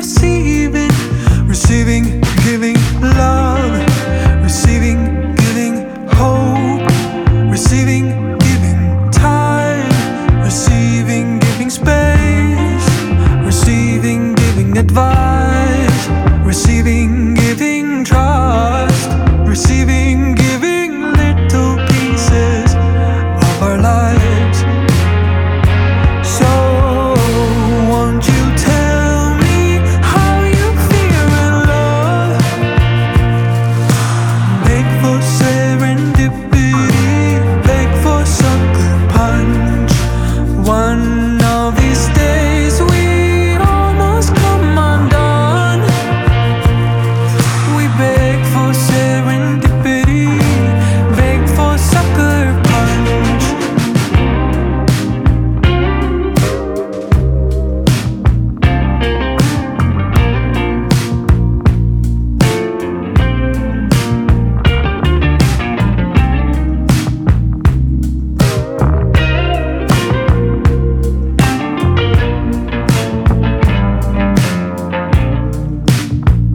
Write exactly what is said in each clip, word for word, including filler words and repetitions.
receiving, receiving, giving love, receiving, giving hope, receiving, giving time, receiving, giving space, receiving, giving advice, receiving, giving trust, receiving, giving little pieces of our lives. So won't you tell me how you feel in love? Beg for serendipity, beg for sucker punch. One of these days we almost come undone. We beg for serendipity, beg for sucker punch.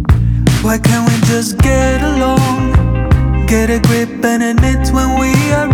Why can't we just get along? Get a grip and admit when we are